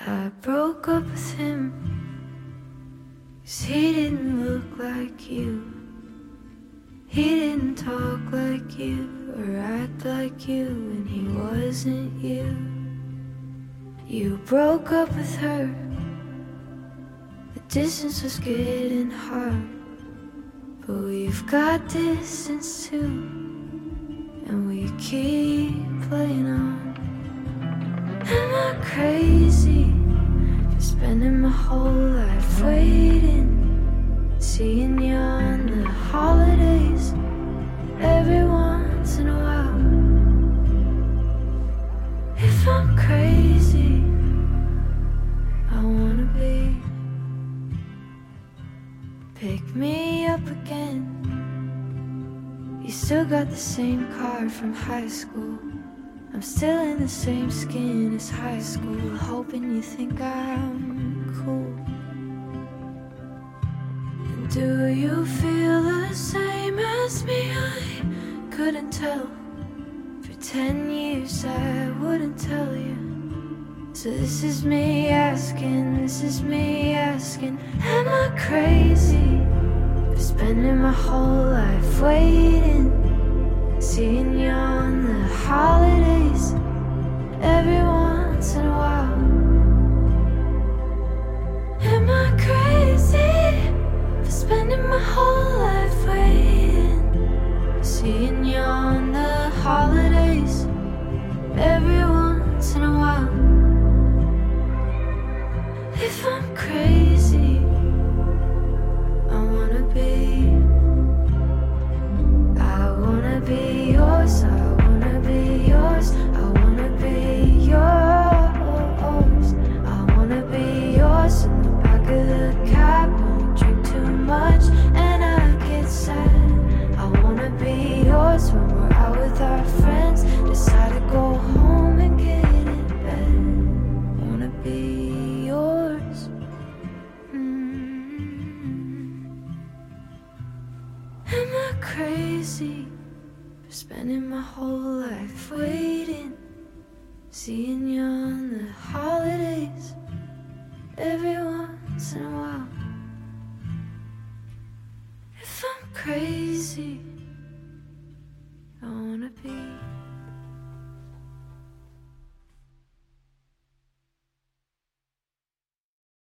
I broke up with him 'cause he didn't look like you. He didn't talk like you or act like you, and he wasn't you. You broke up with her. The distance was getting hard, but we've got distance too, and we keep playing on. Am I crazy for spending my whole life waiting, seeing you on the holidays every once in a while? If I'm crazy, I wanna be. Pick me up again. You still got the same card from high school. I'm still in the same skin as high school, hoping you think I'm cool. And do you feel the same as me? I couldn't tell. For 10 years I wouldn't tell you. So this is me asking, am I crazy for spending my whole life waiting, seeing you on the holidays every once in a while? Am I crazy for spending my whole life waiting, seeing you on the holidays every once in a while? If I'm crazy, I wanna be. I wanna be yours, I wanna be yours, I wanna be yours. I wanna be yours in the back of the cab when we drink too much and I get sad. I wanna be yours when we're out with our friends, decide to go home and get in bed. I wanna be yours. Am I crazy for spending my whole life waiting, seeing you on the holidays every once in a while? If I'm crazy,